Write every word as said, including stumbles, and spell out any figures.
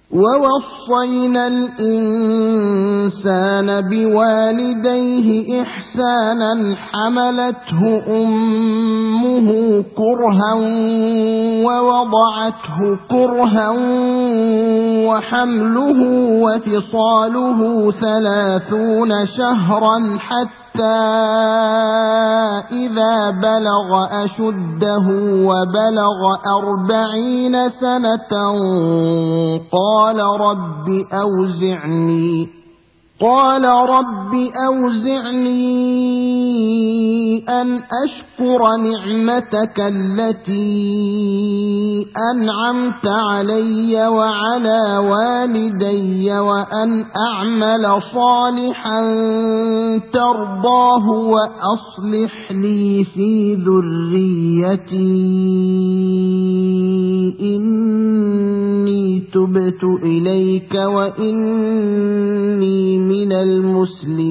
ووصينا الإنسان بوالديه إحسانا حملته أمه كرها ووضعته كرها وحمله وفصاله ثلاثون شهرا حتى إذا بلغ أشده وبلغ أربعين سنة قال رب أوزعني قال رب أوزعني أن أشكر نعمتك التي أنعمت علي وعلى والدي وأن أعمل صالحا ترضاه وأصلح لي في ذريتي إني تبت إليك وإني من المسلمين.